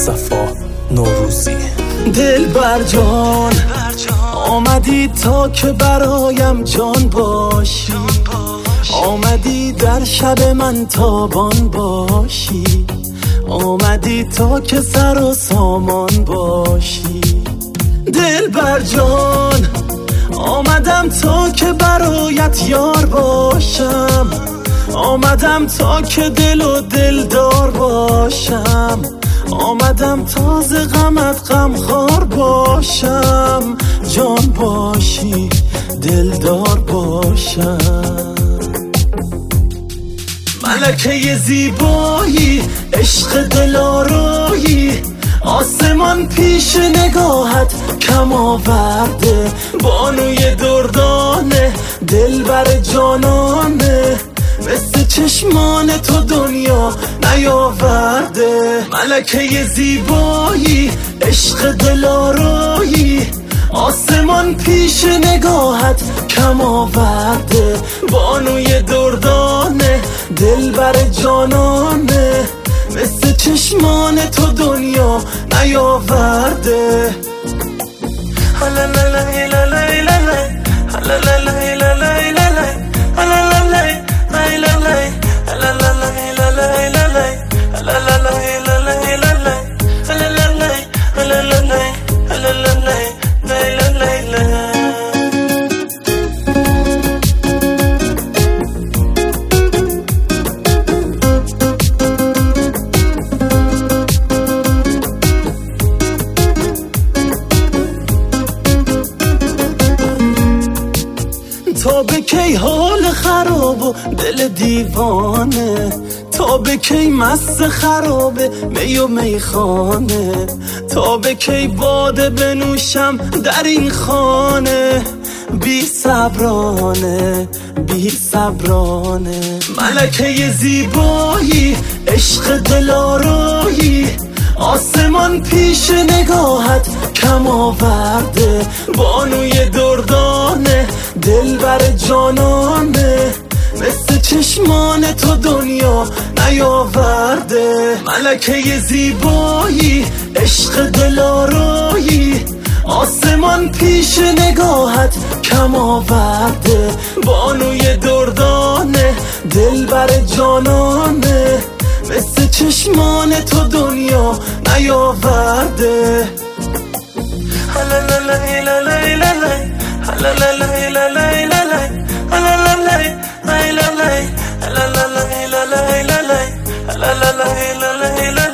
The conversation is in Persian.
صفا نوروزی. دلبر جان آمدی تا که برایم جان باشی، آمدی در شب من تابان باشی، آمدی تا که سر و سامان باشی. دلبر جان آمدم تا که برایت یار باشم، آمدم تا که دل و دلدار باشم، آمدم تا ز غمت غمخوار باشم، جان باشی دلدار باشم. ملکه زیبایی عشق دلارایی، آسمان پیش نگاهت کم آورده، بانوی دردانه دلبر جانانه، مثل چشمان تو دنیا نیاورده. ملکه زیبایی عشق دلارایی، آسمان پیش نگاهت کم آورده، بانوی دردانه دلبر جانانه، مثل چشمان تو دنیا نیاورده. تا به کی حال خراب و دل دیوانه، تا به کی مست خرابه می و میخانه، تا به کی باده بنوشم در این خانه، بی صبرانه بی صبرانه. ملکه زیبایی عشق دلارایی، آسمان پیش نگاهت کم آورده، بانوی دردانه دلبر جانانه، مثل چشمان تو دنیا نیاورده. ملکه زیبایی عشق دلارایی، آسمان پیش نگاهت کم آورده، بانوی دردانه دلبر جانانه، مثل چشمان تو دنیا نیاورده. La la la la la la la la la la la la la la la la la